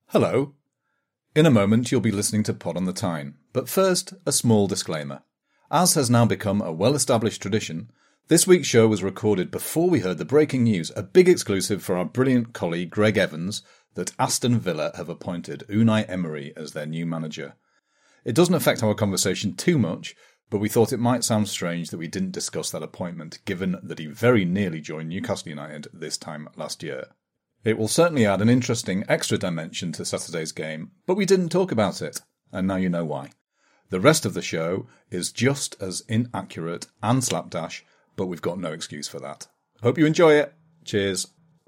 Hello. In a moment you'll be listening to Pod on the Tyne, but first, a small disclaimer. As has now become a well-established tradition, this week's show was recorded before we heard the breaking news, a big exclusive for our brilliant colleague Greg Evans, that Aston Villa have appointed Unai Emery as their new manager. It doesn't affect our conversation too much, but we thought it might sound strange that we didn't discuss that appointment, given that he very nearly joined Newcastle United this time last year. It will certainly add an interesting extra dimension to Saturday's game, but we didn't talk about it, and now you know why. The rest of the show is just as inaccurate and slapdash, but we've got no excuse for that. Hope you enjoy it. Cheers.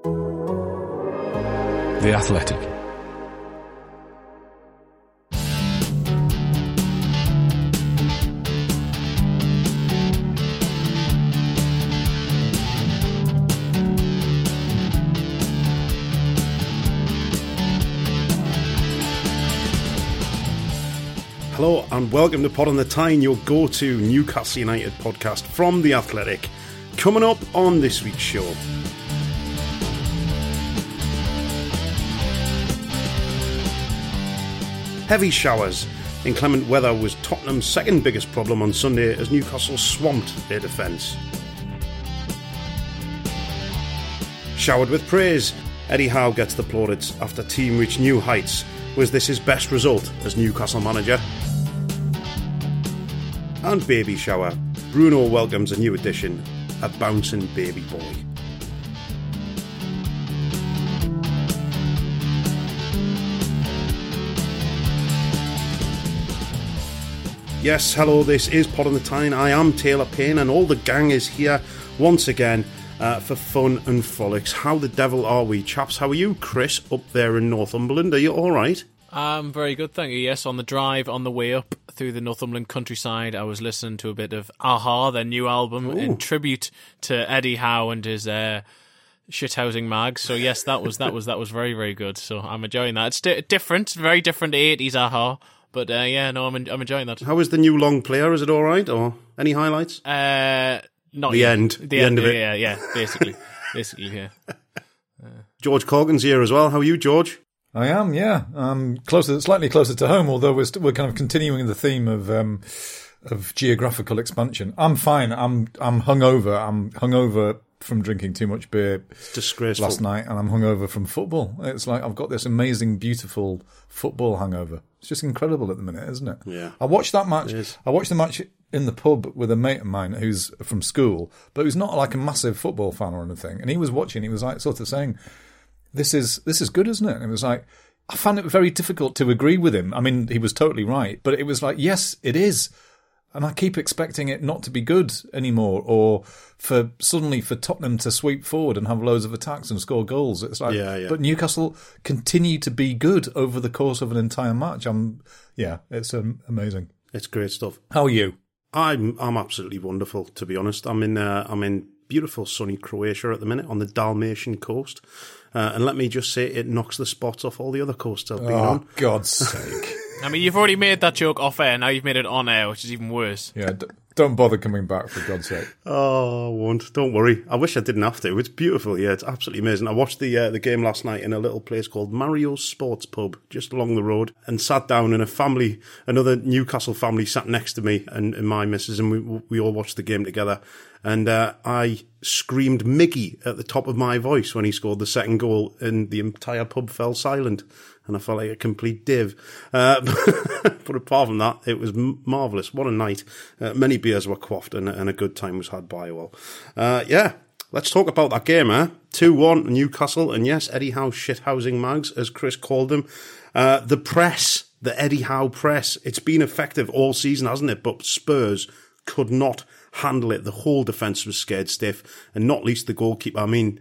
The Athletic. Hello and welcome to Pod on the Tyne, your go-to Newcastle United podcast from The Athletic. Coming up on this week's show. Heavy showers. Inclement weather was Tottenham's second biggest problem on Sunday as Newcastle swamped their defence. Showered with praise, Eddie Howe gets the plaudits after team reached new heights. Was this his best result as Newcastle manager? And baby shower. Bruno welcomes a new addition, a bouncing baby boy. Yes, hello, this is Pod on the Tyne. I am Taylor Payne and all the gang is here once again for fun and frolics. How the devil are we, chaps? How are you, Chris, up there in Northumberland? Are you alright? I'm very good, thank you. Yes, on the drive, on the way up through the Northumberland countryside, I was listening to a bit of Aha, their new album, in tribute to Eddie Howe and his shithousing mag. So yes, that was very, very good. So I'm enjoying that. It's different, very different to 80s Aha. But I'm enjoying that. How is the new long player? Is it all right, or any highlights? Not the yet. end. The end of it. Yeah, basically, yeah. George Corgan's here as well. How are you, George? I am, yeah. Slightly closer to home, although we're kind of continuing the theme of geographical expansion. I'm fine. I'm hungover. I'm hungover from drinking too much beer disgraceful last night, and I'm hungover from football. It's like I've got this amazing, beautiful football hangover. It's just incredible at the minute, isn't it? Yeah. I watched that match. I watched the match in the pub with a mate of mine who's from school, but who's not like a massive football fan or anything. And he was watching. He was like sort of saying, This is good, isn't it? And it was like, I found it very difficult to agree with him. I mean, he was totally right, but it was like, yes, it is. And I keep expecting it not to be good anymore, or for Tottenham to sweep forward and have loads of attacks and score goals. It's like, but Newcastle continue to be good over the course of an entire match. It's amazing. It's great stuff. How are you? I'm absolutely wonderful, to be honest. I'm in beautiful sunny Croatia at the minute on the Dalmatian coast. And let me just say, it knocks the spots off all the other coasts I've been on. Oh, God's sake. I mean, you've already made that joke off air, now you've made it on air, which is even worse. Yeah, don't bother coming back, for God's sake. Oh, I won't. Don't worry. I wish I didn't have to. It's beautiful, yeah. It's absolutely amazing. I watched the game last night in a little place called Mario's Sports Pub, just along the road, and sat down, and another Newcastle family sat next to me and my missus, and we all watched the game together. And I screamed Mickey at the top of my voice when he scored the second goal, and the entire pub fell silent. And I felt like a complete div. But apart from that, it was marvellous. What a night. Many beers were quaffed and a good time was had by all. Let's talk about that game, 2-1 Newcastle. And yes, Eddie Howe shithousing mags, as Chris called them. The press, the Eddie Howe press, it's been effective all season, hasn't it? But Spurs could not handle it. The whole defence was scared stiff, and not least the goalkeeper. I mean,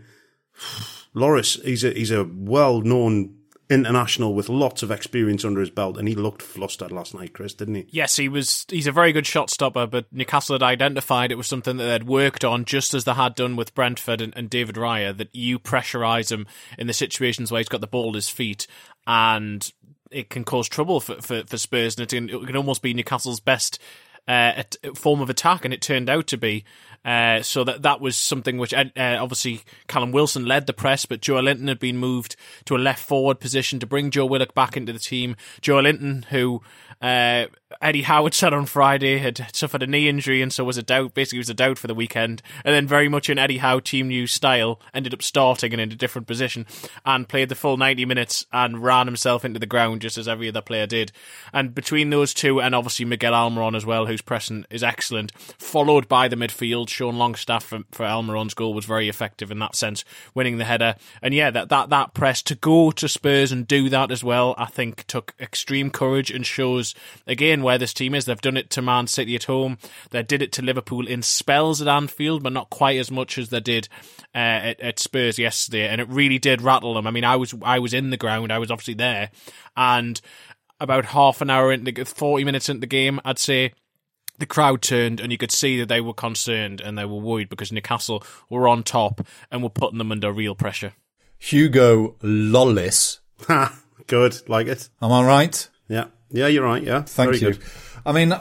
Loris, he's a well-known international with lots of experience under his belt, and he looked flustered last night, Chris, didn't he? Yes, he's a very good shot stopper, but Newcastle had identified it was something that they'd worked on, just as they had done with Brentford and David Raya, that you pressurise him in the situations where he's got the ball at his feet, and it can cause trouble for Spurs, and it can almost be Newcastle's best form of attack, and it turned out to be. So that was something which obviously Callum Wilson led the press, but Joelinton had been moved to a left forward position to bring Joe Willock back into the team. Joelinton, who Eddie Howard said on Friday had suffered a knee injury and so was a doubt. Basically, was a doubt for the weekend, and then very much in Eddie Howe team news style, ended up starting and in a different position and played the full 90 minutes and ran himself into the ground just as every other player did. And between those two, and obviously Miguel Almiron as well, whose pressing is excellent, followed by the midfield, Sean Longstaff for Almiron's goal was very effective in that sense, winning the header. And yeah, that press to go to Spurs and do that as well, I think took extreme courage and shows again where this team is. They've done it to Man City at home. They did it to Liverpool in spells at Anfield, but not quite as much as they did at Spurs yesterday. And it really did rattle them. I mean, I was in the ground. I was obviously there. And about half an hour into 40 minutes into the game, I'd say the crowd turned and you could see that they were concerned and they were worried because Newcastle were on top and were putting them under real pressure. Hugo Lloris. Ha, good, like it. Am I right? Yeah, you're right. Yeah, thank you. Good. I mean,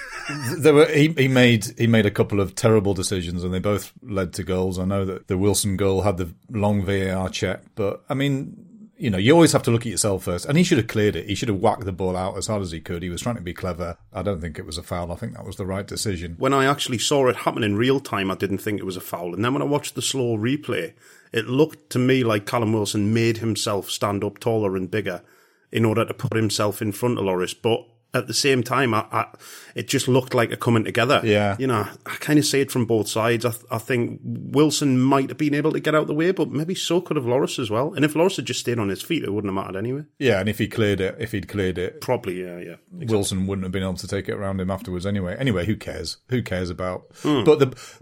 he made a couple of terrible decisions, and they both led to goals. I know that the Wilson goal had the long VAR check, but I mean, you know, you always have to look at yourself first. And he should have cleared it. He should have whacked the ball out as hard as he could. He was trying to be clever. I don't think it was a foul. I think that was the right decision. When I actually saw it happen in real time, I didn't think it was a foul. And then when I watched the slow replay, it looked to me like Callum Wilson made himself stand up taller and bigger in order to put himself in front of Lloris. But at the same time, it just looked like a coming together. Yeah. You know, I kind of see it from both sides. I think Wilson might have been able to get out of the way, but maybe so could have Lloris as well. And if Lloris had just stayed on his feet, it wouldn't have mattered anyway. Yeah, and if he'd cleared it, probably, yeah. Exactly. Wilson wouldn't have been able to take it around him afterwards anyway. Anyway, who cares? Who cares about? But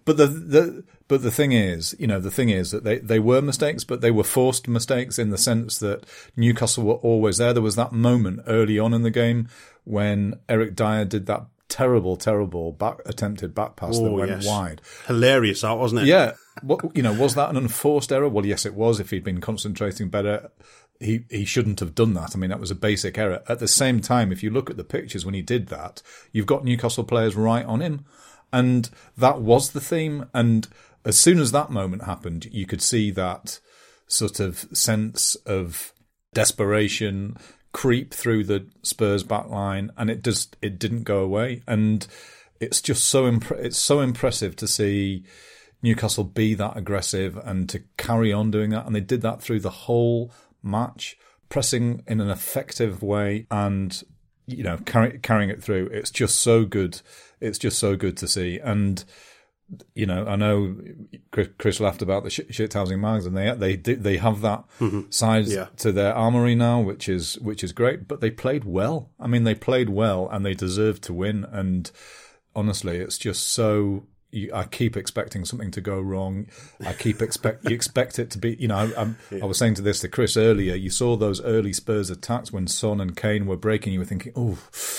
the thing is, you know, that they were mistakes, but they were forced mistakes in the sense that Newcastle were always there. There was that moment early on in the game when Eric Dyer did that terrible attempted back pass that went wide. Hilarious, that wasn't it? Yeah. Was that an unforced error? Well, yes, it was. If he'd been concentrating better, he shouldn't have done that. I mean, that was a basic error. At the same time, if you look at the pictures when he did that, you've got Newcastle players right on him. And that was the theme. And as soon as that moment happened, you could see that sort of sense of desperation creep through the Spurs back line, and it didn't go away. And it's just so impressive to see Newcastle be that aggressive and to carry on doing that. And they did that through the whole match, pressing in an effective way and, you know, carrying it through. It's just so good. It's just so good to see. And, you know, I know Chris laughed about the shithousing mags, and they have that side to their armoury now, which is great. But they played well. I mean, they played well, and they deserved to win. And honestly, it's just so. I keep expecting something to go wrong. You expect it to be. You know, I was saying to Chris earlier. You saw those early Spurs attacks when Son and Kane were breaking. You were thinking, oh,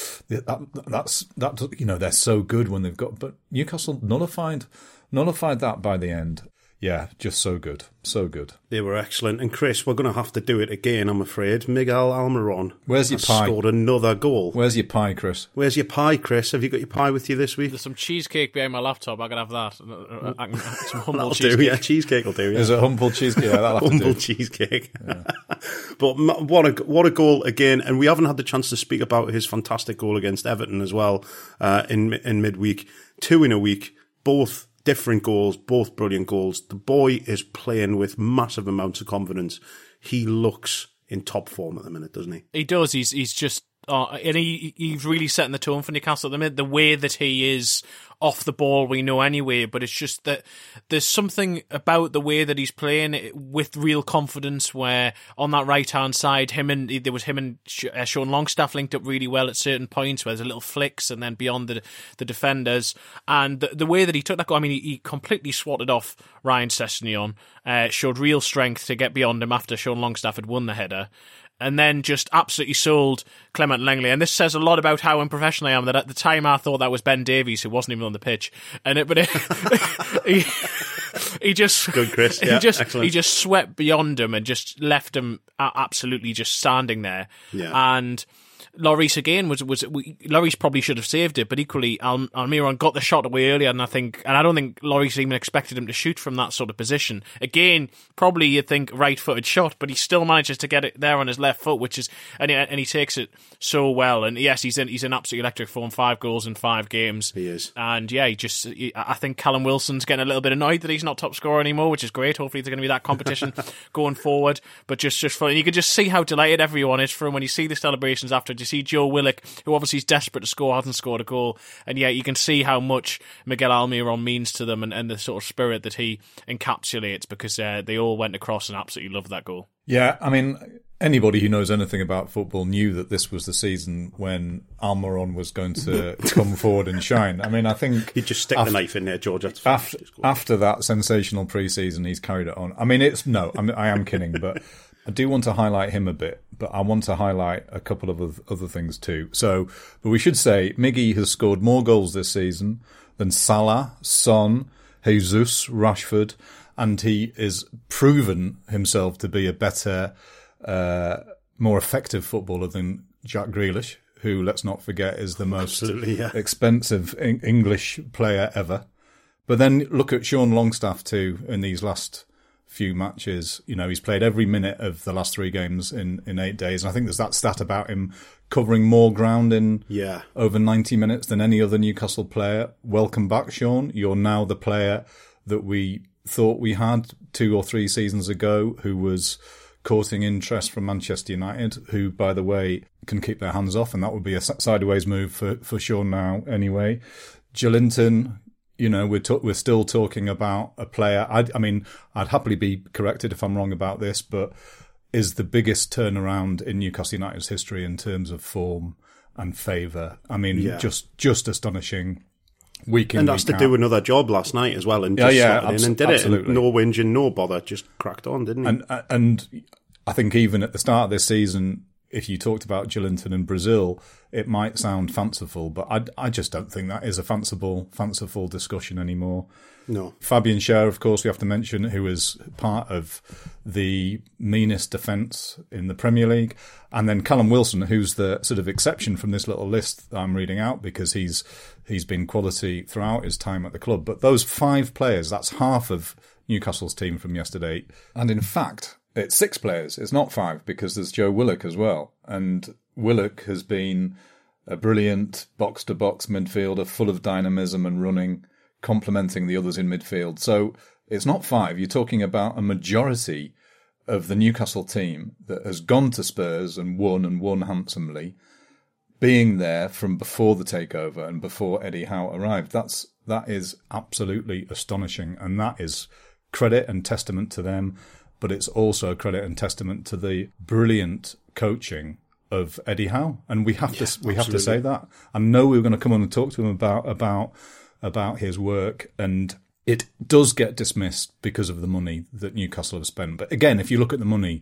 that's. You know, they're so good when they've got. But Newcastle nullified that by the end. Yeah, just so good. So good. They were excellent. And Chris, we're going to have to do it again, I'm afraid. Miguel Almiron Where's your pie? Scored another goal. Where's your pie, Chris? Where's your pie, Chris? Have you got your pie with you this week? There's some cheesecake behind my laptop. I can have that. Some humble cheesecake. Yeah, cheesecake will do. Yeah. Is it humble cheesecake? Yeah, that'll have humble to do. Cheesecake. Yeah. But what a goal again. And we haven't had the chance to speak about his fantastic goal against Everton as well in midweek. 2 in a week, both different goals, both brilliant goals. The boy is playing with massive amounts of confidence. He looks in top form at the minute, doesn't he? He does. He's just... and he's really setting the tone for Newcastle at the minute. The way that he is off the ball, we know anyway, but it's just that there's something about the way that he's playing with real confidence where on that right-hand side, him and Sean Longstaff linked up really well at certain points where there's a little flicks and then beyond the defenders. And the way that he took that goal, I mean, he completely swatted off Ryan Sessegnon, showed real strength to get beyond him after Sean Longstaff had won the header. And then just absolutely sold Clement Langley. And this says a lot about how unprofessional I am, that at the time I thought that was Ben Davies, who wasn't even on the pitch. He just... Good, Chris. Yeah, excellent. He just swept beyond him and just left him absolutely just standing there. Yeah. And Lloris again Lloris probably should have saved it, but equally Almiron got the shot away earlier, and I don't think Lloris even expected him to shoot from that sort of position. Again, probably you'd think right-footed shot, but he still manages to get it there on his left foot, and he takes it so well. And yes, he's in absolutely electric form. 5 goals in 5 games. He is, and yeah, I think Callum Wilson's getting a little bit annoyed that he's not top scorer anymore, which is great. Hopefully, there's going to be that competition going forward. But just fun, you can just see how delighted everyone is for him when you see the celebrations after. You see Joe Willock, who obviously is desperate to score, hasn't scored a goal, and yeah, you can see how much Miguel Almiron means to them and the sort of spirit that he encapsulates, because they all went across and absolutely loved that goal. Yeah, I mean, anybody who knows anything about football knew that this was the season when Almiron was going to come forward and shine. I mean, I think he'd just stick the knife in there, George. After that sensational pre-season, he's carried it on. I mean, I am kidding, but I do want to highlight him a bit, but I want to highlight a couple of other things too. But we should say Miggy has scored more goals this season than Salah, Son, Jesus, Rashford, and he is proven himself to be a better, more effective footballer than Jack Grealish, who, let's not forget, is the most expensive English player ever. But then look at Sean Longstaff too in these last few matches. You know, he's played every minute of the last 3 games in 8 days. And I think there's that stat about him covering more ground in over 90 minutes than any other Newcastle player. Welcome back, Sean. You're now the player that we thought we had 2 or 3 seasons ago, who was courting interest from Manchester United, who, by the way, can keep their hands off, and that would be a sideways move for Sean now anyway. Joelinton, you know, we're still talking about a player. I mean, I'd happily be corrected if I'm wrong about this, but is the biggest turnaround in Newcastle United's history in terms of form and favour. I mean, just astonishing. And that's to do another job last night as well, and just slotted in and did it. And no whinging, no bother, just cracked on, didn't he? And I think even at the start of this season, if you talked about Joelinton in Brazil, it might sound fanciful, but I just don't think that is a fanciful discussion anymore. No. Fabian Schär, of course, we have to mention, who is part of the meanest defence in the Premier League. And then Callum Wilson, who's the sort of exception from this little list that I'm reading out, because he's been quality throughout his time at the club. But those 5 players, that's half of Newcastle's team from yesterday. And in fact, it's 6 players. It's not 5, because there's Joe Willock as well. And Willock has been a brilliant box-to-box midfielder, full of dynamism and running, complementing the others in midfield. So it's not 5. You're talking about a majority of the Newcastle team that has gone to Spurs and won handsomely, being there from before the takeover and before Eddie Howe arrived. That is absolutely astonishing, and that is credit and testament to them, but it's also credit and testament to the brilliant coaching of Eddie Howe. And we have to say that. I know we were going to come on and talk to him about his work, and it does get dismissed because of the money that Newcastle have spent. But again, if you look at the money,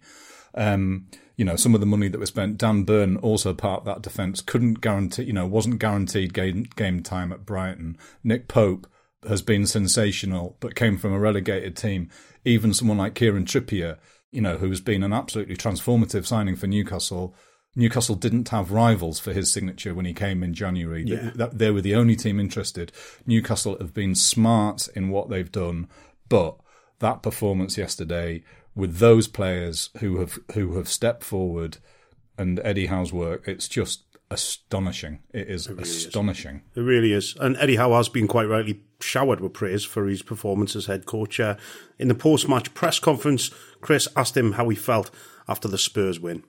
you know, some of the money that was spent, Dan Burn, also part of that defence, couldn't guarantee, you know, wasn't guaranteed game time at Brighton. Nick Pope has been sensational, but came from a relegated team. Even someone like Kieran Trippier, you know, who's been an absolutely transformative signing for Newcastle. Newcastle didn't have rivals for his signature when he came in January. Yeah. They were the only team interested. Newcastle have been smart in what they've done, but that performance yesterday with those players who have stepped forward and Eddie Howe's work, it's just astonishing. It really astonishing. It really is. And Eddie Howe has been quite rightly showered with praise for his performance as head coach. In the post-match press conference, Chris asked him how he felt after the Spurs win.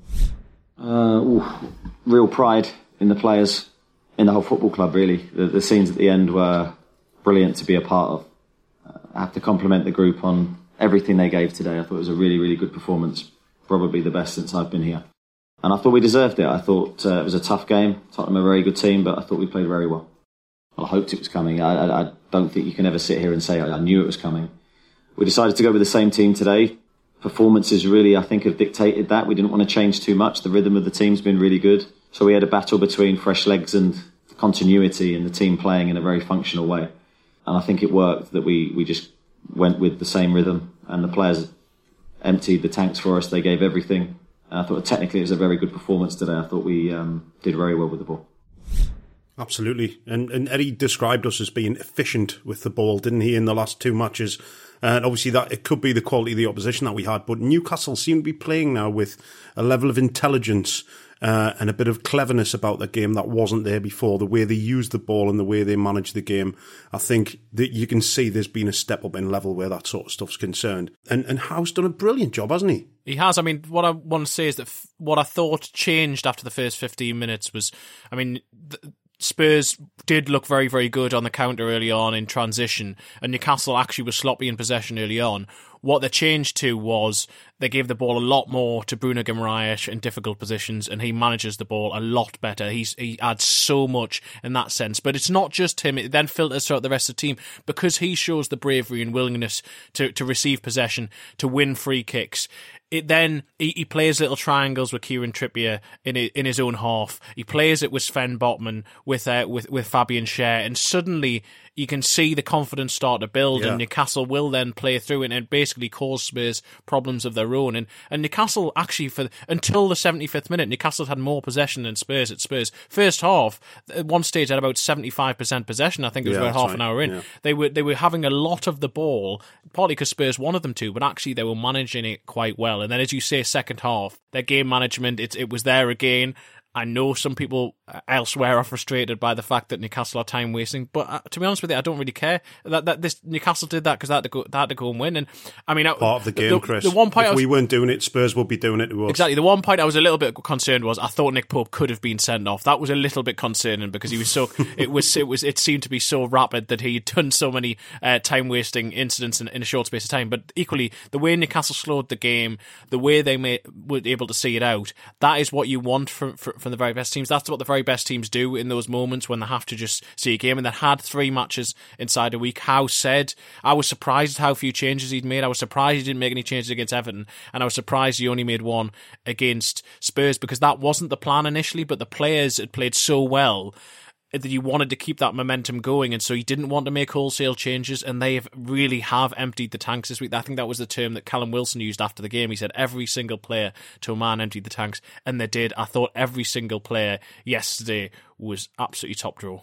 Real pride in the players, in the whole football club, really. The scenes at the end were brilliant to be a part of. I have to compliment the group on everything they gave today. I thought it was a really, really good performance, probably the best since I've been here. And I thought we deserved it. I thought it was a tough game. Tottenham are a very good team, but I thought we played very well. I hoped it was coming. I don't think you can ever sit here and say I knew it was coming. We decided to go with the same team today. Performances really, I think, have dictated that. We didn't want to change too much. The rhythm of the team's been really good. So we had a battle between fresh legs and continuity and the team playing in a very functional way. And I think it worked that we just went with the same rhythm, and the players emptied the tanks for us. They gave everything. I thought technically it was a very good performance today. I thought we did very well with the ball. Absolutely. And Eddie described us as being efficient with the ball, didn't he, in the last 2 matches? And obviously that it could be the quality of the opposition that we had, but Newcastle seem to be playing now with a level of intelligence and a bit of cleverness about the game that wasn't there before. The way they use the ball and the way they manage the game, I think that you can see there's been a step up in level where that sort of stuff's concerned. And Howe's done a brilliant job, hasn't he? He has. I mean, what I want to say is that what I thought changed after the first 15 minutes was, I mean, Spurs did look very, very good on the counter early on in transition, and Newcastle actually was sloppy in possession early on. What they changed to was they gave the ball a lot more to Bruno Guimaraes in difficult positions, and he manages the ball a lot better. He adds so much in that sense. But it's not just him. It then filters throughout the rest of the team because he shows the bravery and willingness to receive possession, to win free kicks. It then he plays little triangles with Kieran Trippier in his own half. He plays it with Sven Botman, with Fabian Schär, and suddenly you can see the confidence start to build, and Newcastle will then play through it and basically cause Spurs problems of their own. And Newcastle actually, until the 75th minute, Newcastle had more possession than Spurs at Spurs. First half, at one stage had about 75% possession. I think it was about half an hour in. Yeah. They were having a lot of the ball, partly because Spurs wanted them to, but actually they were managing it quite well. And then, as you say, second half, their game management, it was there again. I know some people elsewhere are frustrated by the fact that Newcastle are time wasting, but to be honest with you, I don't really care that this Newcastle did that because they had to go and win. And I mean, part of the game, Chris. The one point we weren't doing it, Spurs would be doing it to us. Exactly. The one point I was a little bit concerned was I thought Nick Pope could have been sent off. That was a little bit concerning because he was so it seemed to be so rapid that he'd done so many time wasting incidents in a short space of time. But equally, the way Newcastle slowed the game, the way they were able to see it out, that is what you want from the very best teams. That's what the very best teams do in those moments when they have to just see a game. And they had 3 matches inside a week. Howe said, I was surprised at how few changes he'd made. I was surprised he didn't make any changes against Everton, and I was surprised he only made 1 against Spurs because that wasn't the plan initially, but the players had played so well that you wanted to keep that momentum going, and so you didn't want to make wholesale changes, and they really have emptied the tanks this week. I think that was the term that Callum Wilson used after the game. He said every single player to a man emptied the tanks, and they did. I thought every single player yesterday was absolutely top draw.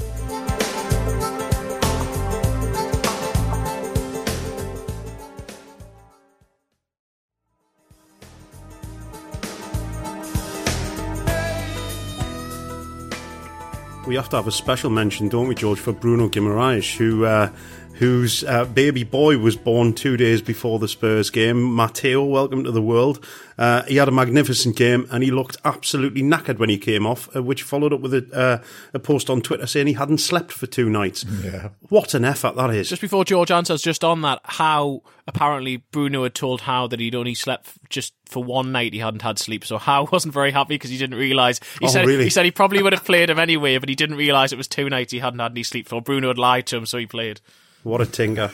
We have to have a special mention, don't we, George, for Bruno Guimaraes, whose baby boy was born 2 days before the Spurs game. Matteo, welcome to the world. He had a magnificent game and he looked absolutely knackered when he came off, which followed up with a post on Twitter saying he hadn't slept for 2 nights. Yeah. What an effort that is. Just before George answers, just on that, how apparently Bruno had told Howe that he'd only slept just for 1 night, he hadn't had sleep. So Howe wasn't very happy because he didn't realise. He said he probably would have played him anyway, but he didn't realise it was 2 nights he hadn't had any sleep for. Bruno had lied to him, so he played. What a tinker.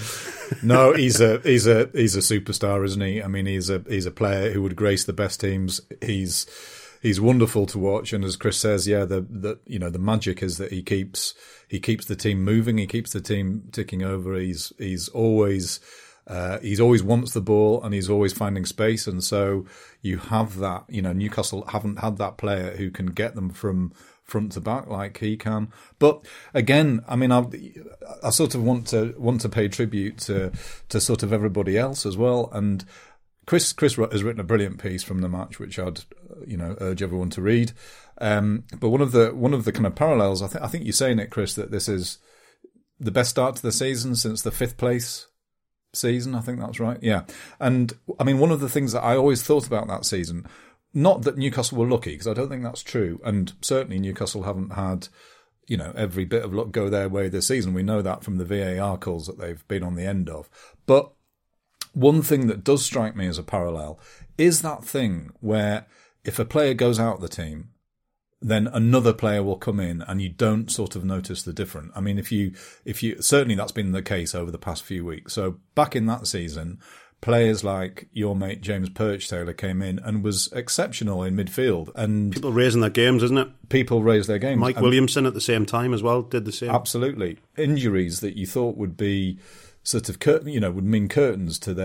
No, he's a superstar, isn't he? I mean, he's a player who would grace the best teams. He's wonderful to watch, and as Chris says, the magic is that he keeps the team moving, he keeps the team ticking over. He's always wants the ball, and he's always finding space, and so you have that. Newcastle haven't had that player who can get them from front to back like he can. But again, I mean, I sort of want to pay tribute to sort of everybody else as well. And Chris has written a brilliant piece from the match, which I'd urge everyone to read. But one of the kind of parallels, I think you're saying it, Chris, that this is the best start to the season since the 5th place season. I think that's right. Yeah. And I mean, one of the things that I always thought about that season, not that Newcastle were lucky, because I don't think that's true, and certainly Newcastle haven't had, every bit of luck go their way this season. We know that from the VAR calls that they've been on the end of. But one thing that does strike me as a parallel is that thing where if a player goes out of the team, then another player will come in and you don't sort of notice the difference. I mean, if you certainly that's been the case over the past few weeks. So back in that season, players like your mate James Perch-Taylor came in and was exceptional in midfield. And people raising their games, isn't it? People raised their games. Mike Williamson at the same time as well did the same. Absolutely. Injuries that you thought would be sort of would mean curtains to their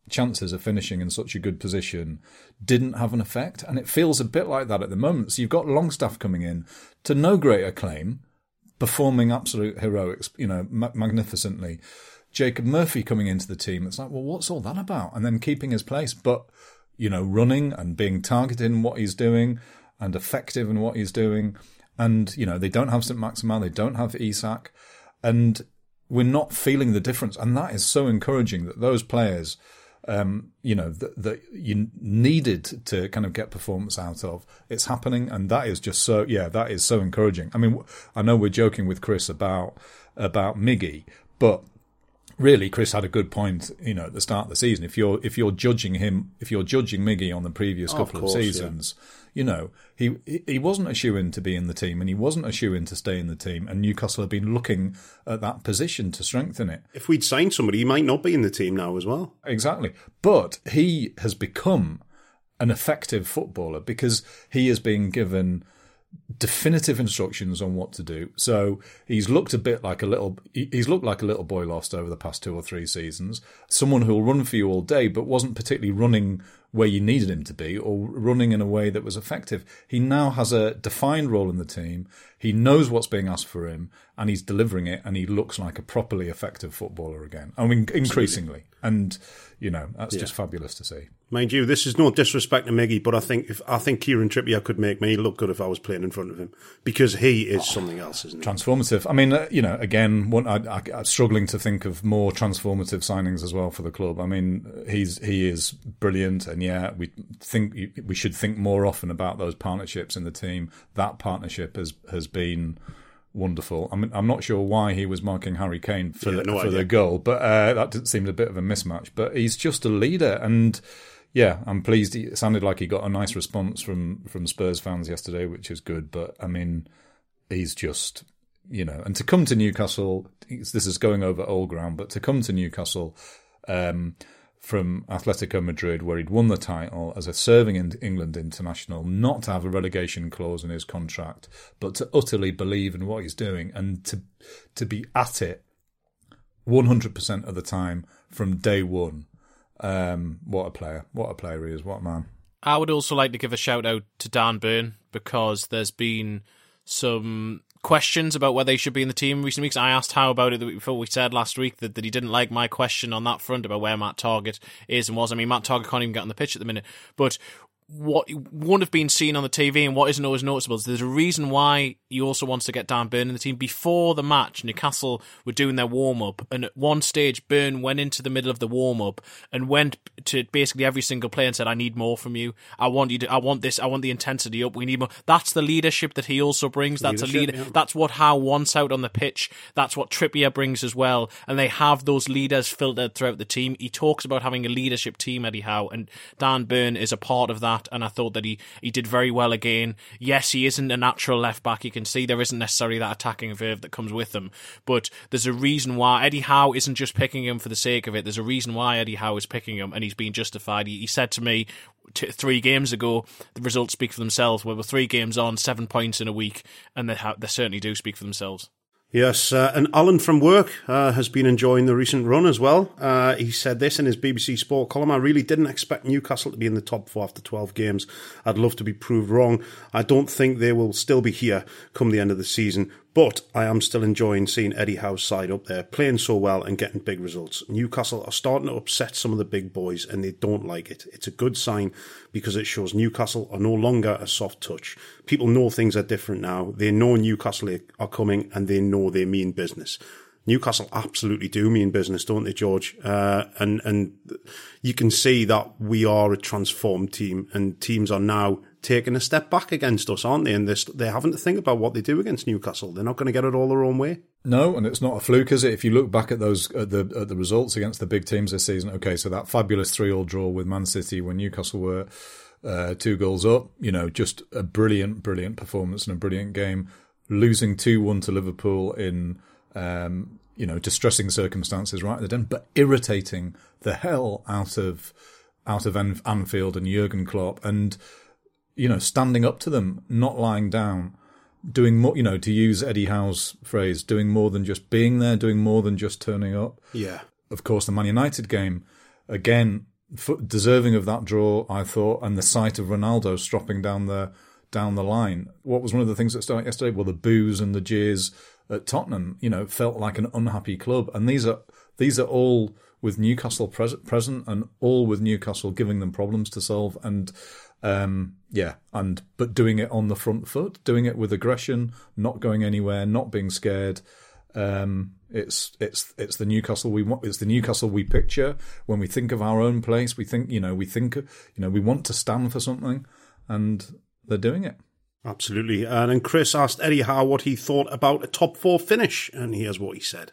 chances of finishing in such a good position didn't have an effect. And it feels a bit like that at the moment. So you've got Longstaff coming in to no great acclaim, performing absolute heroics, magnificently. Jacob Murphy coming into the team. It's like, well, what's all that about? And then keeping his place, but, running and being targeted in what he's doing and effective in what he's doing. And, they don't have St. Maximin, they don't have Isak, and we're not feeling the difference. And that is so encouraging that those players, that you needed to kind of get performance out of, it's happening. And that is just that is so encouraging. I mean, I know we're joking with Chris about Miggy, but really, Chris had a good point, at the start of the season. If you're judging Miggy on the previous couple of seasons, he wasn't a shoo-in to be in the team, and he wasn't a shoo-in to stay in the team. And Newcastle have been looking at that position to strengthen it. If we'd signed somebody, he might not be in the team now as well. Exactly, but he has become an effective footballer because he is being given definitive instructions on what to do. So he's looked like a little boy lost over the past 2 or 3 seasons. Someone who'll run for you all day, but wasn't particularly running where you needed him to be or running in a way that was effective. He now has a defined role in the team. He knows what's being asked for him, and he's delivering it, and he looks like a properly effective footballer again. I mean, increasingly. And, that's just fabulous to see. Mind you, this is no disrespect to Miggy, but I think Kieran Trippier could make me look good if I was playing in front of him, because he is something else, isn't he? Transformative. I mean, again, I'm struggling to think of more transformative signings as well for the club. I mean, he is brilliant, and we should think more often about those partnerships in the team. That partnership has been wonderful. I mean, I'm not sure why he was marking Harry Kane for the goal, but that seemed a bit of a mismatch. But he's just a leader, and I'm pleased. It sounded like he got a nice response from Spurs fans yesterday, which is good. But I mean, he's just, and to come to Newcastle, this is going over old ground, but to come to Newcastle from Atletico Madrid, where he'd won the title as a serving England international, not to have a relegation clause in his contract, but to utterly believe in what he's doing and to be at it 100% of the time from day one. What a player he is, what a man. I would also like to give a shout out to Dan Burn, because there's been some questions about whether he should be in the team in recent weeks. I asked Howe about it the week before. We said last week that he didn't like my question on that front about where Matt Targett is and was. I mean, Matt Targett can't even get on the pitch at the minute, but what won't have been seen on the TV and what isn't always noticeable is there's a reason why he also wants to get Dan Burn in the team. Before the match, Newcastle were doing their warm-up, and at one stage Burn went into the middle of the warm-up and went to basically every single player and said, I need more from you. I want this, I want the intensity up, we need more. That's the leadership that he also brings. That's a leader. Yeah. That's what Howe wants out on the pitch. That's what Trippier brings as well. And they have those leaders filtered throughout the team. He talks about having a leadership team, Eddie Howe, and Dan Burn is a part of that. And I thought that he did very well again. Yes, he isn't a natural left back. You can see there isn't necessarily that attacking verve that comes with him. But there's a reason why Eddie Howe isn't just picking him for the sake of it. There's a reason why Eddie Howe is picking him, and he's being justified. He said to me 3 games ago, the results speak for themselves. We're 3 games on, 7 points in a week, and they certainly do speak for themselves. Yes, and Alan from work has been enjoying the recent run as well. He said this in his BBC Sport column: I really didn't expect Newcastle to be in the top 4 after 12 games. I'd love to be proved wrong. I don't think they will still be here come the end of the season, but I am still enjoying seeing Eddie Howe's side up there, playing so well and getting big results. Newcastle are starting to upset some of the big boys, and they don't like it. It's a good sign because it shows Newcastle are no longer a soft touch. People know things are different now. They know Newcastle are coming, and they know they mean business. Newcastle absolutely do mean business, don't they, George? And you can see that we are a transformed team, and teams are now taking a step back against us, aren't they? And they're having to think about what they do against Newcastle. They're not going to get it all their own way. No, and it's not a fluke, is it? If you look back at the results against the big teams this season, okay, so that fabulous 3-3 draw with Man City when Newcastle were 2 goals up, just a brilliant performance and a brilliant game. Losing 2-1 to Liverpool in distressing circumstances right at the end, but irritating the hell out of Anfield and Jurgen Klopp, and standing up to them, not lying down, doing more, to use Eddie Howe's phrase, doing more than just being there, doing more than just turning up. Yeah. Of course, the Man United game, again, deserving of that draw, I thought, and the sight of Ronaldo stropping down the line. What was one of the things that started yesterday? Well, the boos and the jeers at Tottenham, felt like an unhappy club. And these are all with Newcastle present and all with Newcastle giving them problems to solve. And but doing it on the front foot, doing it with aggression, not going anywhere, not being scared. It's the Newcastle we want. It's the Newcastle we picture when we think of our own place. We think, we want to stand for something, and they're doing it. Absolutely. And then Chris asked Eddie Howe what he thought about a top 4 finish, and here's what he said.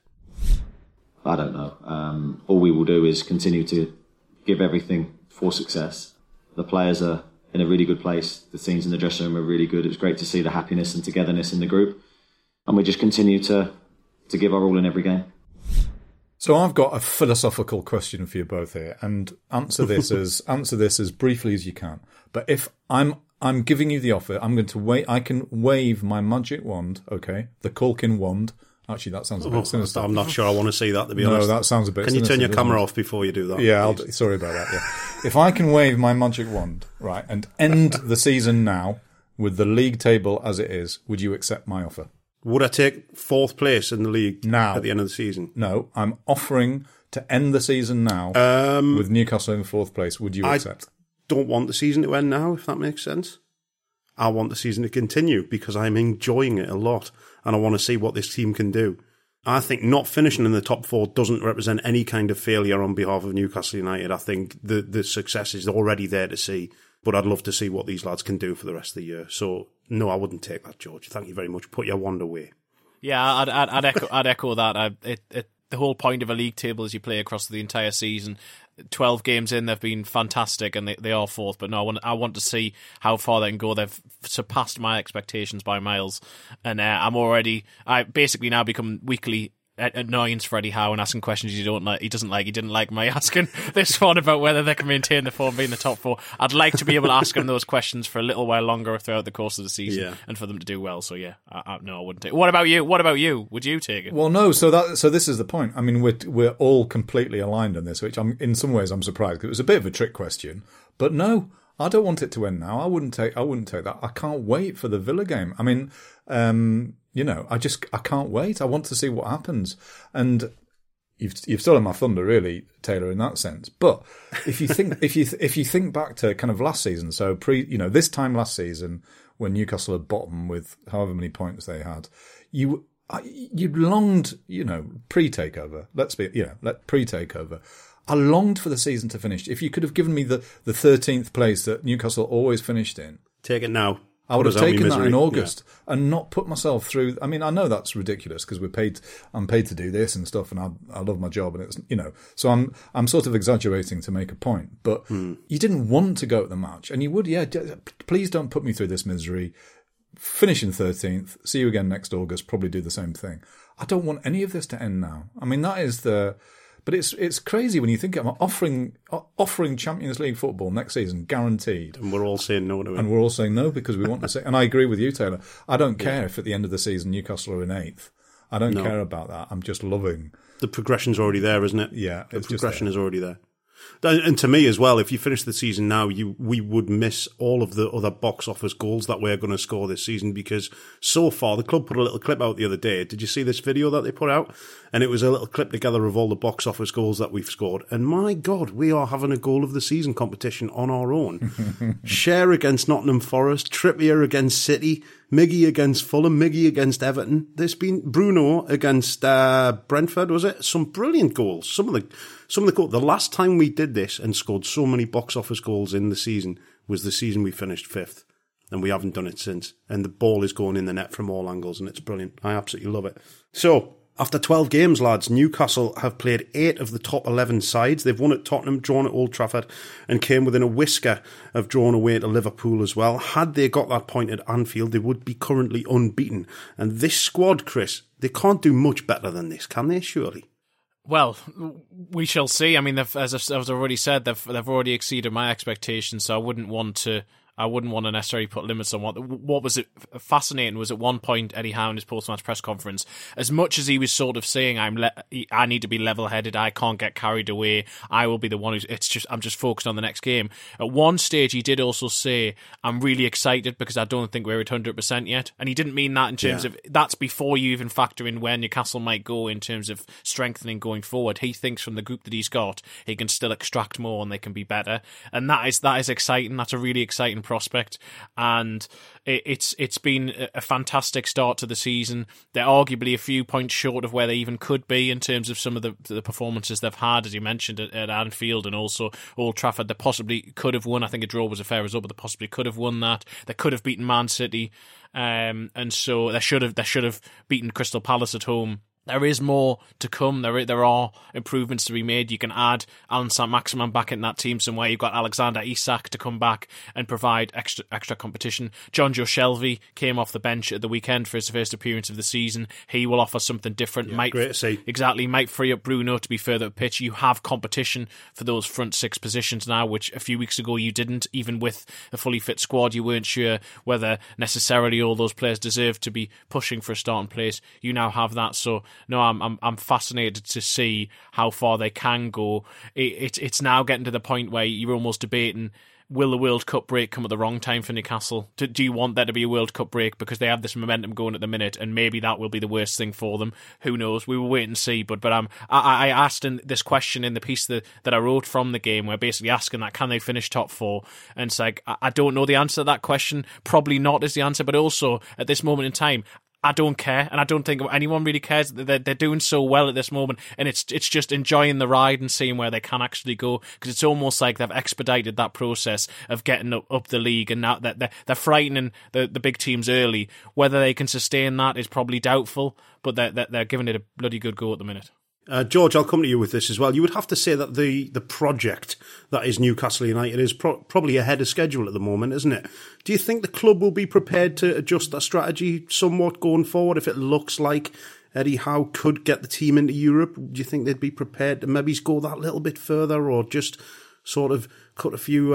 I don't know. All we will do is continue to give everything for success. The players are in a really good place. The teams in the dressing room are really good. It's great to see the happiness and togetherness in the group. And we just continue to give our all in every game. So I've got a philosophical question for you both here, and answer this as briefly as you can. But if I'm giving you the offer, I'm going to wait. I can wave my magic wand, okay, the Culkin wand. Actually, that sounds a bit sinister. I'm not sure I want to see that, to be honest. No, that sounds a bit Can sinister. You turn your camera off before you do that? Yeah, sorry about that. Yeah. If I can wave my magic wand, right, and end the season now with the league table as it is, would you accept my offer? Would I take 4th place in the league now at the end of the season? No, I'm offering to end the season now with Newcastle in 4th place. Would you accept? I don't want the season to end now, if that makes sense. I want the season to continue because I'm enjoying it a lot and I want to see what this team can do. I think not finishing in the top 4 doesn't represent any kind of failure on behalf of Newcastle United. I think the success is already there to see, but I'd love to see what these lads can do for the rest of the year. So, no, I wouldn't take that, George. Thank you very much. Put your wand away. Yeah, I'd echo that. The whole point of a league table is you play across the entire season. 12 games in, they've been fantastic, and they are 4th. But no, I want to see how far they can go. They've surpassed my expectations by miles, and I basically now become weekly annoyance for Eddie Howe and asking questions he didn't like me asking this one about whether they can maintain the form being in the top 4. I'd like to be able to ask him those questions for a little while longer throughout the course of the season, and for them to do well. So yeah, no, I wouldn't take it. What about you? Would you take it? Well, no. So this is the point. I mean, we're all completely aligned on this, which in some ways I'm surprised because it was a bit of a trick question. But no, I don't want it to end now. I wouldn't take that. I can't wait for the Villa game. I mean, I can't wait. I want to see what happens. And you've stolen my thunder, really, Taylor, in that sense. But if you think back to kind of last season, so this time last season when Newcastle had bottom with however many points they had, you longed, pre-takeover. Pre-takeover. I longed for the season to finish. If you could have given me the 13th place that Newcastle always finished in, take it now. I would have taken that in August and not put myself through. I mean, I know that's ridiculous because I'm paid to do this and stuff, and I love my job, and it's So I'm sort of exaggerating to make a point, but you didn't want to go at the match, and you would, please don't put me through this misery. Finish in 13th. See you again next August. Probably do the same thing. I don't want any of this to end now. I mean, that is the. But it's crazy when you think I'm offering Champions League football next season, guaranteed. And we're all saying no to it. And we're all saying no because we want to say. And I agree with you, Taylor. I don't care if at the end of the season Newcastle are in 8th. I don't care about that. I'm just loving. The progression's already there, isn't it? Yeah. The progression is already there. And to me as well, if you finish the season now, we would miss all of the other box office goals that we're going to score this season because so far, the club put a little clip out the other day. Did you see this video that they put out? And it was a little clip together of all the box office goals that we've scored. And my God, we are having a goal of the season competition on our own. Cher against Nottingham Forest, Trippier against City, Miggy against Fulham, Miggy against Everton. There's been Bruno against Brentford, was it? Some brilliant goals. Some of the goals. The last time we did this and scored so many box office goals in the season was the season we finished 5th. And we haven't done it since. And the ball is going in the net from all angles, and it's brilliant. I absolutely love it. So, after 12 games, lads, Newcastle have played 8 of the top 11 sides. They've won at Tottenham, drawn at Old Trafford, and came within a whisker of drawing away to Liverpool as well. Had they got that point at Anfield, they would be currently unbeaten. And this squad, Chris, they can't do much better than this, can they, surely? Well, we shall see. I mean, as I've already said, they've already exceeded my expectations, so I wouldn't want to I wouldn't want to necessarily put limits on what was it fascinating was at one point Eddie Howe in his post-match press conference, as much as he was sort of saying I need to be level-headed, I can't get carried away, I will be the one I'm just focused on the next game. At one stage he did also say, I'm really excited because I don't think we're at 100% yet, and he didn't mean that in terms of that's before you even factor in where Newcastle might go in terms of strengthening going forward. He thinks from the group that he's got he can still extract more and they can be better, and that is exciting. That's a really exciting prospect, and it's been a fantastic start to the season. They're arguably a few points short of where they even could be in terms of some of the performances they've had, as you mentioned, at Anfield and also Old Trafford. They possibly could have won. I think a draw was a fair result, but they possibly could have won that. They could have beaten Man City, and so they should have beaten Crystal Palace at home. There is more to come. There are improvements to be made. You can add Alan Saint-Maximin back in that team somewhere. You've got Alexander Isak to come back and provide extra competition. Jonjo Shelvey came off the bench at the weekend for his first appearance of the season. He will offer something different. Yeah, great to see. Exactly. Might free up Bruno to be further up pitch. You have competition for those front six positions now, which a few weeks ago you didn't. Even with a fully fit squad, you weren't sure whether necessarily all those players deserved to be pushing for a starting place. You now have that. So no, I'm fascinated to see how far they can go. It's now getting to the point where you're almost debating, will the World Cup break come at the wrong time for Newcastle? Do you want there to be a World Cup break because they have this momentum going at the minute, and maybe that will be the worst thing for them? Who knows? We will wait and see. But I asked this question in the piece that I wrote from the game, where basically asking that, can they finish top four? And it's like, I don't know the answer to that question. Probably not is the answer, but also at this moment in time, I don't care, and I don't think anyone really cares. They're doing so well at this moment, and it's just enjoying the ride and seeing where they can actually go, because it's almost like they've expedited that process of getting up the league, and now that they're frightening the big teams early. Whether they can sustain that is probably doubtful, but they're giving it a bloody good go at the minute. George, I'll come to you with this as well. You would have to say that the project that is Newcastle United is probably ahead of schedule at the moment, isn't it? Do you think the club will be prepared to adjust their strategy somewhat going forward if it looks like Eddie Howe could get the team into Europe? Do you think they'd be prepared to maybe go that little bit further, or just sort of cut a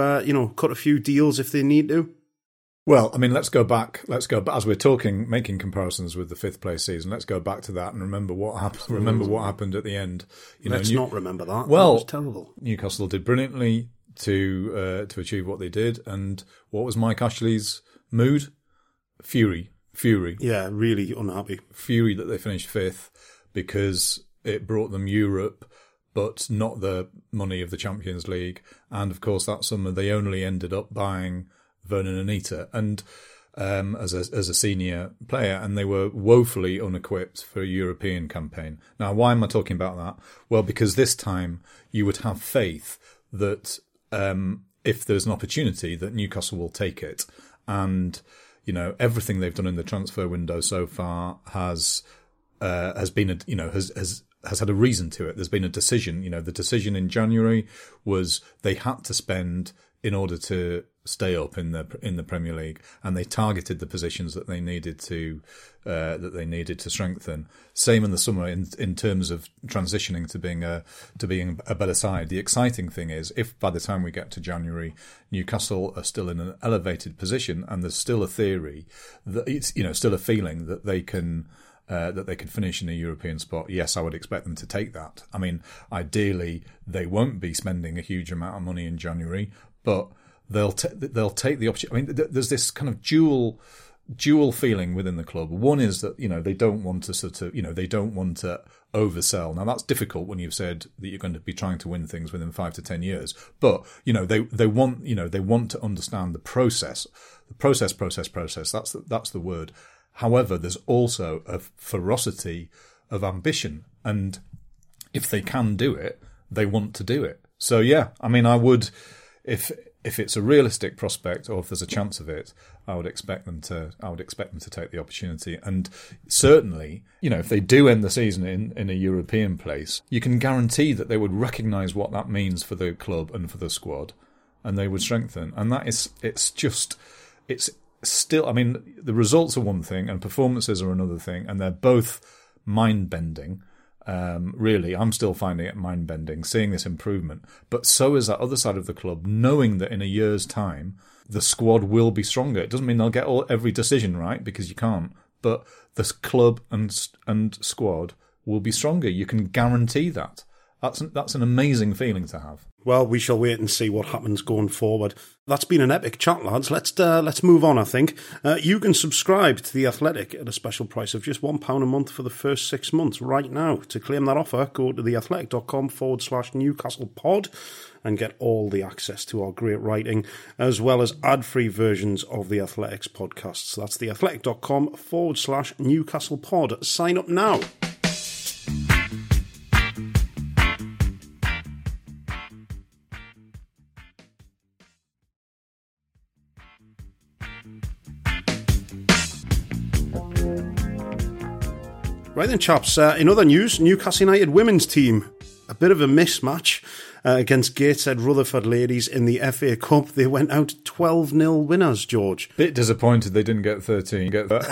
few deals if they need to? Well, I mean, let's go back, as we're talking, making comparisons with the fifth place season, let's go back to that and remember what happened at the end. Let's not remember that. Well, that was terrible. Newcastle did brilliantly to achieve what they did. And what was Mike Ashley's mood? Fury. Yeah, really unhappy. Fury that they finished fifth because it brought them Europe, but not the money of the Champions League. And of course, that summer they only ended up buying Vernon Anita, and as a senior player, and they were woefully unequipped for a European campaign. Now, why am I talking about that? Well, because this time you would have faith that if there's an opportunity, that Newcastle will take it, and everything they've done in the transfer window so far has been has had a reason to it. There's been a decision. The decision in January was they had to spend in order to stay up in the Premier League, and they targeted the positions that they needed to strengthen. Same in the summer in terms of transitioning to being a better side. The exciting thing is, if by the time we get to January, Newcastle are still in an elevated position, and there's still a theory that it's still a feeling that they can finish in a European spot. Yes, I would expect them to take that. I mean, ideally, they won't be spending a huge amount of money in January, but they'll take the opportunity. I mean, there's this kind of dual feeling within the club. One is that they don't want to they don't want to oversell. Now that's difficult when you've said that you're going to be trying to win things within 5 to 10 years. But they want to understand the process. The process. That's the word. However, there's also a ferocity of ambition, and if they can do it, they want to do it. So yeah, I mean, I would. If it's a realistic prospect, or if there's a chance of it, I would expect them to take the opportunity. And certainly, if they do end the season in a European place, you can guarantee that they would recognise what that means for the club and for the squad, and they would strengthen. And it's still. I mean, the results are one thing, and performances are another thing, and they're both mind-bending. Really, I'm still finding it mind-bending, seeing this improvement. But so is that other side of the club, knowing that in a year's time, the squad will be stronger. It doesn't mean they'll get every decision right, because you can't. But the club and squad will be stronger. You can guarantee that. That's an amazing feeling to have. Well, we shall wait and see what happens going forward. That's been an epic chat, lads. Let's move on, I think. You can subscribe to The Athletic at a special price of just £1 a month for the first 6 months right now. To claim that offer, go to theathletic.com/Newcastle pod and get all the access to our great writing, as well as ad-free versions of The Athletic's podcasts. That's theathletic.com/Newcastle pod. Sign up now. Right then, chaps. In other news, Newcastle United women's team, a bit of a mismatch against Gateshead Rutherford ladies in the FA Cup. They went out 12-0 winners, George. Bit disappointed they didn't get 13. Did they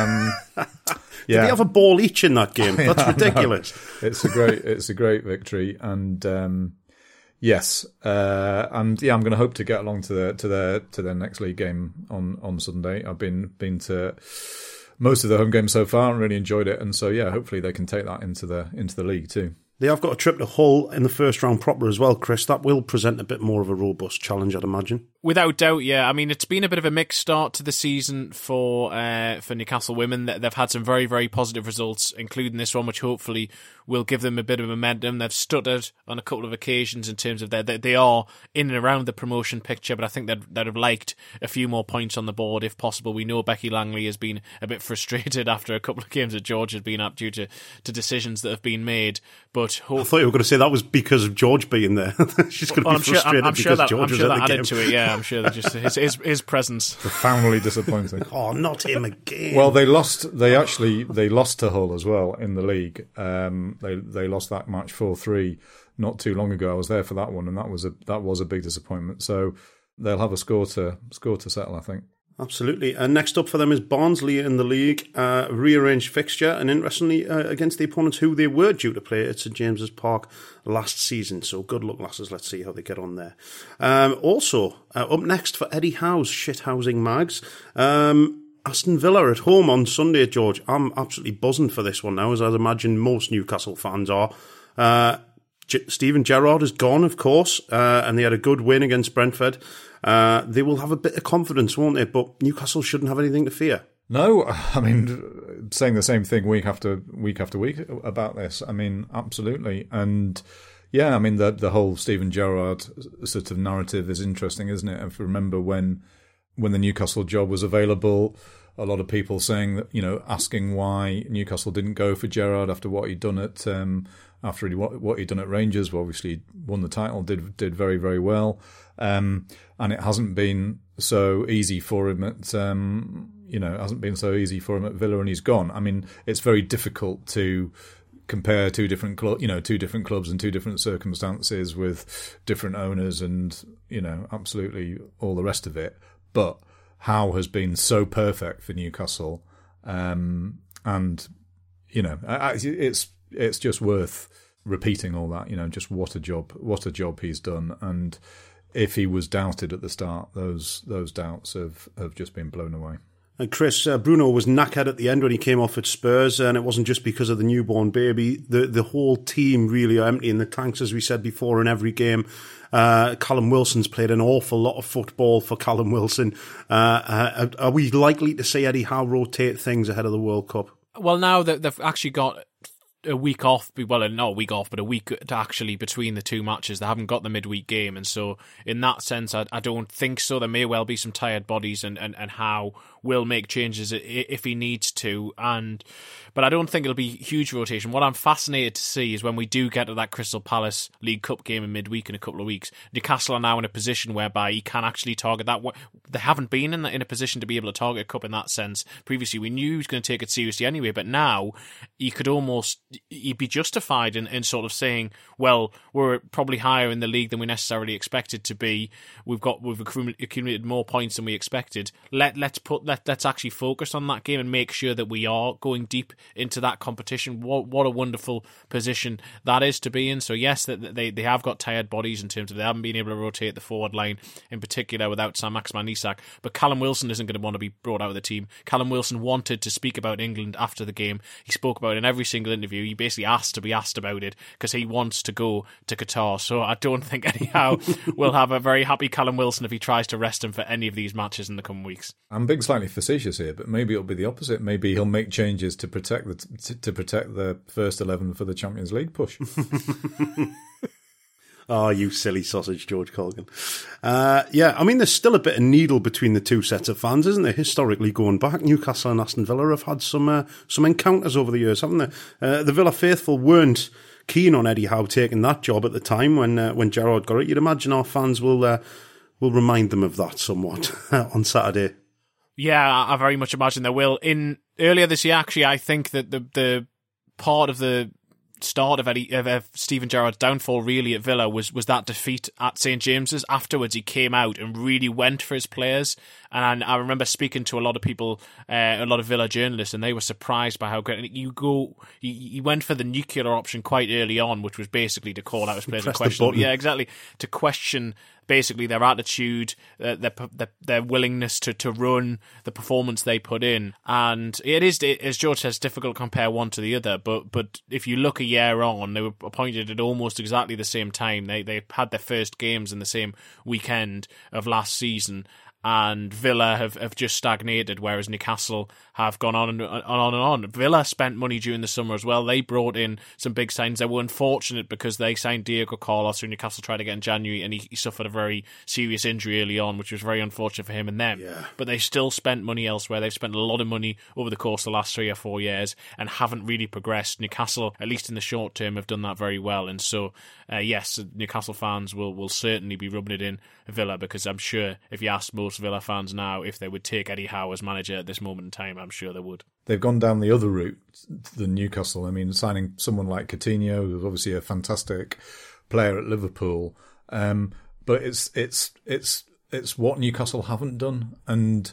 have a ball each in that game? That's ridiculous. It's a great victory, and yes, and yeah, I'm going to hope to get along to their next league game on Sunday. I've been to most of the home games so far and really enjoyed it, and so yeah, hopefully they can take that into the league too. They have got a trip to Hull in the first round proper as well, Chris. That will present a bit more of a robust challenge, I'd imagine. Without doubt, yeah. I mean, it's been a bit of a mixed start to the season for Newcastle women. They've had some very, very positive results, including this one, which hopefully will give them a bit of momentum. They've stuttered on a couple of occasions in terms of they are in and around the promotion picture, but I think they'd have liked a few more points on the board if possible. We know Becky Langley has been a bit frustrated after a couple of games that George has been up due to decisions that have been made. But I thought you were going to say that was because of George being there. She's going to be frustrated because George was at the game. Added to it, yeah. I'm sure that just his presence profoundly disappointing. Oh, not him again. Well, they lost. They lost to Hull as well in the league. They lost that match 4-3 not too long ago. I was there for that one, and that was a big disappointment. So they'll have a score to settle, I think. Absolutely. And next up for them is Barnsley in the league, rearranged fixture, and interestingly, against the opponents who they were due to play at St James's Park last season. So good luck, lasses. Let's see how they get on there. Also, up next for Eddie Howe's shithousing mags, Aston Villa at home on Sunday, George. I'm absolutely buzzing for this one now, as I'd imagine most Newcastle fans are. Steven Gerrard is gone, of course, and they had a good win against Brentford. They will have a bit of confidence, won't they? But Newcastle shouldn't have anything to fear. No, I mean, saying the same thing week after week about this. I mean, absolutely. And yeah, I mean, the whole Steven Gerrard sort of narrative is interesting, isn't it? If you remember when the Newcastle job was available, a lot of people saying that, asking why Newcastle didn't go for Gerrard after what he'd done at what he'd done at Rangers. Well, obviously he won the title, did very, very well, and it hasn't been so easy for him at Villa, and he's gone. I mean, it's very difficult to compare two different clubs and two different circumstances with different owners and absolutely all the rest of it. But Howe has been so perfect for Newcastle, and it's just worth repeating all that. Just what a job he's done. And if he was doubted at the start, those doubts have just been blown away. And Chris, Bruno was knackered at the end when he came off at Spurs, and it wasn't just because of the newborn baby. The whole team really are empty in the tanks, as we said before, in every game. Callum Wilson's played an awful lot of football for Callum Wilson. Are we likely to see Eddie Howe rotate things ahead of the World Cup? Well, now that they've actually got a week off, well, not a week off, but a week to actually between the two matches. They haven't got the midweek game, and so in that sense, I don't think so. There may well be some tired bodies, and Howe will make changes if he needs to, but I don't think it'll be huge rotation. What I'm fascinated to see is when we do get to that Crystal Palace League Cup game in midweek in a couple of weeks, Newcastle are now in a position whereby he can actually target that. They haven't been in a position to be able to target a cup in that sense. Previously, we knew he was going to take it seriously anyway, but now you could almost you'd be justified in sort of saying, well, we're probably higher in the league than we necessarily expected to be. We've accumulated more points than we expected. Let's actually focus on that game and make sure that we are going deep into that competition. What a wonderful position that is to be in. So yes, they have got tired bodies in terms of they haven't been able to rotate the forward line in particular without Saint-Maximin Isak. But Callum Wilson isn't going to want to be brought out of the team. Callum Wilson wanted to speak about England after the game. He spoke about it in every single interview. He basically asked to be asked about it because he wants to go to Qatar. So I don't think anyhow we'll have a very happy Callum Wilson if he tries to rest him for any of these matches in the coming weeks. I'm being slightly facetious here, but maybe it'll be the opposite. Maybe he'll make changes to protect the first 11 for the Champions League push. Oh, you silly sausage, George Colgan. Yeah, I mean, there's still a bit of needle between the two sets of fans, isn't there? Historically going back, Newcastle and Aston Villa have had some encounters over the years, haven't they? The Villa faithful weren't keen on Eddie Howe taking that job at the time when Gerrard got it. You'd imagine our fans will remind them of that somewhat on Saturday. Yeah, I very much imagine they will. Earlier this year, actually, I think that the part of the start of Steven Gerrard's downfall really at Villa was that defeat at St James's. Afterwards, he came out and really went for his players. And I remember speaking to a lot of people, a lot of Villa journalists, and they were surprised by how good. And he went for the nuclear option quite early on, which was basically to call out his players and question. Yeah, exactly. To question basically their attitude, their willingness to run, the performance they put in. And it is, as George says, difficult to compare one to the other. But if you look a year on, they were appointed at almost exactly the same time. They had their first games in the same weekend of last season. And Villa have just stagnated, whereas Newcastle have gone on and on. Villa spent money during the summer as well. They brought in some big signings. They were unfortunate because they signed Diego Carlos, who Newcastle tried to get in January, and he suffered a very serious injury early on, which was very unfortunate for him and them. Yeah. But they still spent money elsewhere. They've spent a lot of money over the course of the last 3 or 4 years and haven't really progressed. Newcastle, at least in the short term, have done that very well. And so, yes, Newcastle fans will certainly be rubbing it in Villa, because I'm sure if you ask most Villa fans now if they would take Eddie Howe as manager at this moment in time, I'm sure they would. They've gone down the other route than Newcastle. I mean, signing someone like Coutinho, who's obviously a fantastic player at Liverpool, but it's what Newcastle haven't done. And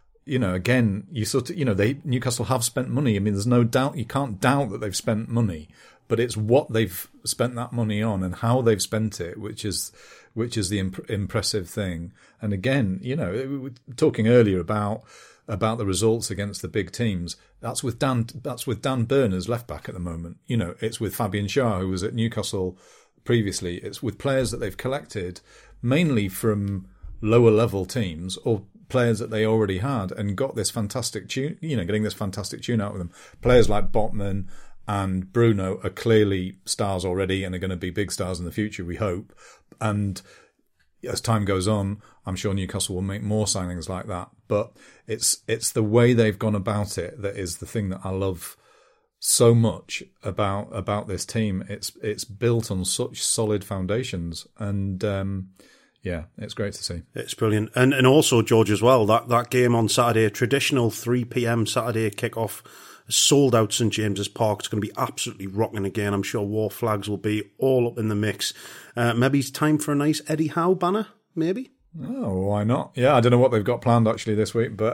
again, Newcastle have spent money. I mean, there's no doubt, you can't doubt that they've spent money, but it's what they've spent that money on and how they've spent it, which is the impressive thing. And again, we were talking earlier about the results against the big teams. That's with Dan Burn as left back at the moment. It's with Fabian Schär, who was at Newcastle previously. It's with players that they've collected mainly from lower level teams or players that they already had and got this fantastic tune. Getting this fantastic tune out of them. Players like Botman and Bruno are clearly stars already and are going to be big stars in the future, we hope. And as time goes on, I'm sure Newcastle will make more signings like that. But it's the way they've gone about it that is the thing that I love so much about this team. It's built on such solid foundations, and yeah, it's great to see. It's brilliant. And also, George, as well, that game on Saturday, a traditional 3 p.m. Saturday kickoff, sold out St James's Park. It's going to be absolutely rocking again. I'm sure War Flags will be all up in the mix. Maybe it's time for a nice Eddie Howe banner, maybe? Oh, why not? Yeah, I don't know what they've got planned actually this week, but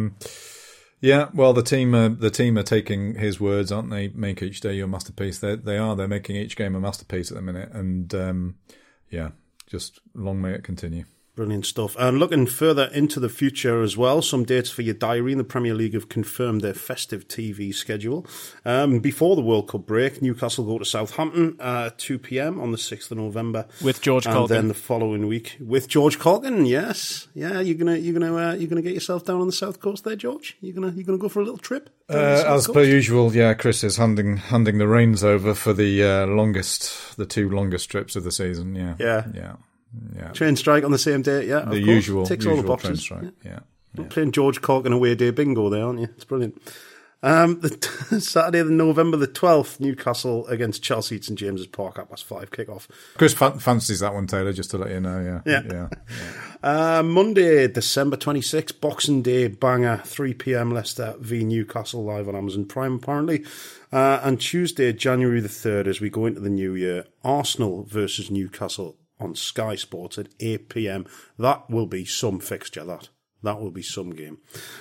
yeah, well, the team are taking his words, aren't they? Make each day your masterpiece. They're making each game a masterpiece at the minute, and yeah, just long may it continue. Brilliant stuff. And looking further into the future as well, some dates for your diary. In the Premier League have confirmed their festive TV schedule. Before the World Cup break, Newcastle go to Southampton at 2 p.m. on the 6th of November with George Colgan. And then the following week with George Colgan. Yes, yeah. You're gonna get yourself down on the south coast there, George. You're gonna go for a little trip. As per usual, yeah. Chris is handing the reins over for the two longest trips of the season. Yeah. Yeah. Train strike on the same day, yeah. The usual ticks all the boxes. Train strike, yeah. Playing George Colgan away day bingo there, aren't you? It's brilliant. Saturday, November the 12th, Newcastle against Chelsea at St James's Park, 5:30 kick-off. Chris fancies that one, Taylor, just to let you know, yeah. Monday, December 26th, Boxing Day banger, 3 p.m. Leicester v Newcastle, live on Amazon Prime, apparently. And Tuesday, January the 3rd, as we go into the new year, Arsenal versus Newcastle on Sky Sports at 8 p.m. That will be some fixture, that will be some game.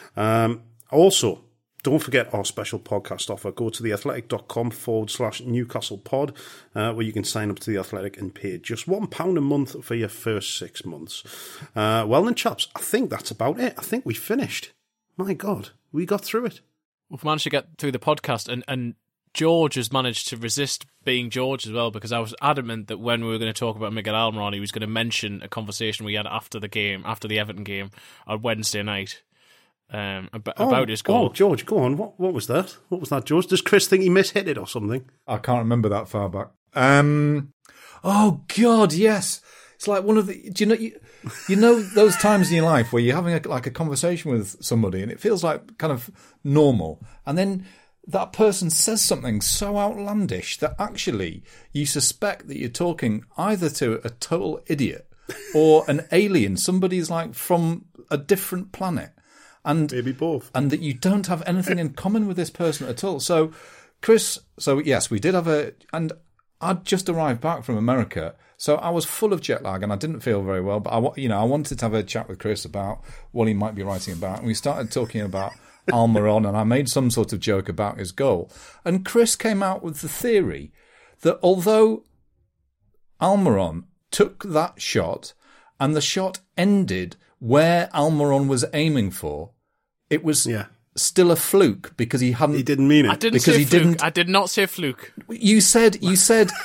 Also, don't forget our special podcast offer. Go to theathletic.com/Newcastle pod, where you can sign up to The Athletic and pay just £1 a month for your first 6 months. Well then, chaps, I think that's about it. I think we finished. My God, we got through it. We've managed to get through the podcast, and George has managed to resist being George as well, because I was adamant that when we were going to talk about Miguel Almiron, he was going to mention a conversation we had after the Everton game on Wednesday night. About his goal. Oh, George, go on. What was that? What was that, George? Does Chris think he mishit it or something? I can't remember that far back. Oh God, yes. It's like one of the. Do you know those times in your life where you're having a conversation with somebody and it feels like kind of normal, and then that person says something so outlandish that actually you suspect that you're talking either to a total idiot or an alien. Somebody's like from a different planet. And maybe both. And that you don't have anything in common with this person at all. So, Chris, yes, we did have and I'd just arrived back from America, so I was full of jet lag and I didn't feel very well, but I wanted to have a chat with Chris about what he might be writing about. And we started talking about Almiron, and I made some sort of joke about his goal. And Chris came out with the theory that although Almiron took that shot and the shot ended where Almiron was aiming for, it was still a fluke because he didn't mean it. I didn't say fluke. I did not say fluke. You said he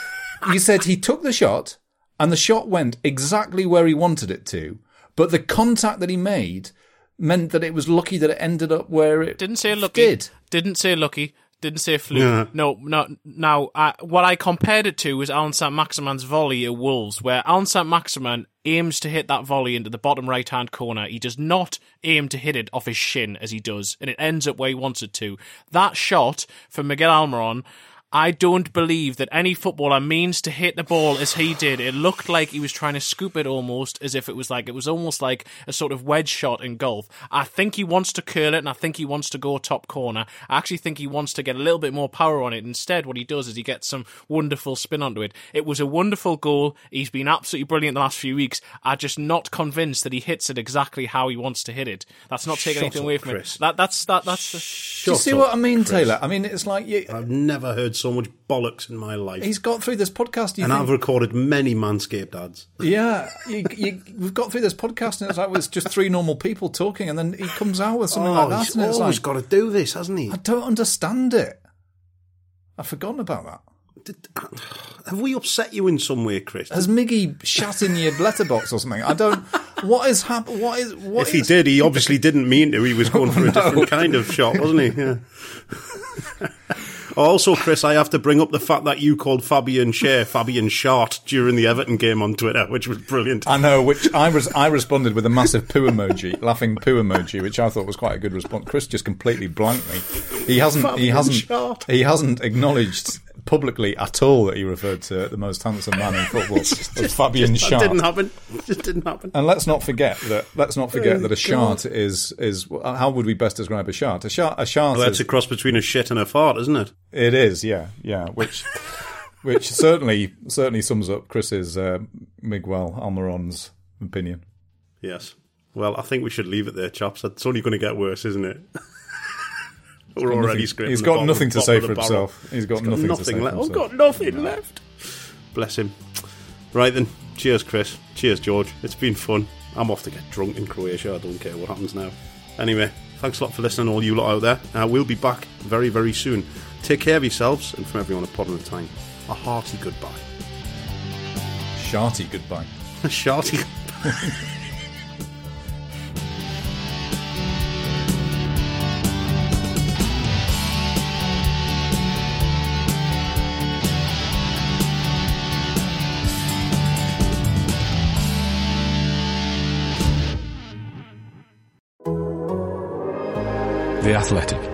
took the shot and the shot went exactly where he wanted it to, but the contact that he made meant that it was lucky that it ended up where it didn't say lucky. Didn't say lucky. Didn't say fluke. No. Now, what I compared it to was Alan Saint-Maximin's volley at Wolves, where Alan Saint-Maximin aims to hit that volley into the bottom right-hand corner. He does not aim to hit it off his shin, as he does, and it ends up where he wants it to. That shot from Miguel Almiron, I don't believe that any footballer means to hit the ball as he did. It looked like he was trying to scoop it almost, as if it was almost like a sort of wedge shot in golf. I think he wants to curl it, and I think he wants to go top corner. I actually think he wants to get a little bit more power on it. Instead, what he does is he gets some wonderful spin onto it. It was a wonderful goal. He's been absolutely brilliant the last few weeks. I'm just not convinced that he hits it exactly how he wants to hit it. That's not taking anything away from Chris. it. That's Do you see what I mean, Chris. Taylor? I mean, it's like I've never heard so much bollocks in my life. He's got through this podcast, I've recorded many Manscaped ads. Yeah, we've got through this podcast, and it's just three normal people talking, and then he comes out with something like that. He's always got to do this, hasn't he? I don't understand it. I've forgotten about that. Have we upset you in some way, Chris? Has Miggy shat in your letterbox or something? I don't. What is happening? If he did, he obviously didn't mean to. He was going for a different kind of shot, wasn't he? Yeah. Also, Chris, I have to bring up the fact that you called Fabian Schär Fabian Shart during the Everton game on Twitter, which was brilliant. I know, which I responded with a massive poo emoji, laughing poo emoji, which I thought was quite a good response. Chris just completely blanked me. He hasn't acknowledged publicly at all that he referred to the most handsome man in football as Fabian Schär. It just didn't happen. And let's not forget that a shart is how would we best describe a shart? A shart well, that's a cross between a shit and a fart, isn't it? It is, yeah, which certainly sums up Chris's Miguel Almiron's opinion. Yes. Well, I think we should leave it there, chaps. It's only going to get worse, isn't it? We're already scraping. He's got nothing to say for himself. He's got nothing to say for himself. I've got nothing left. Bless him. Right then. Cheers, Chris. Cheers, George. It's been fun. I'm off to get drunk in Croatia. I don't care what happens now. Anyway, thanks a lot for listening, all you lot out there. We'll be back very, very soon. Take care of yourselves, and from everyone at Pod on the Time, a hearty goodbye. Sharty goodbye. A sharty goodbye. The Athletic.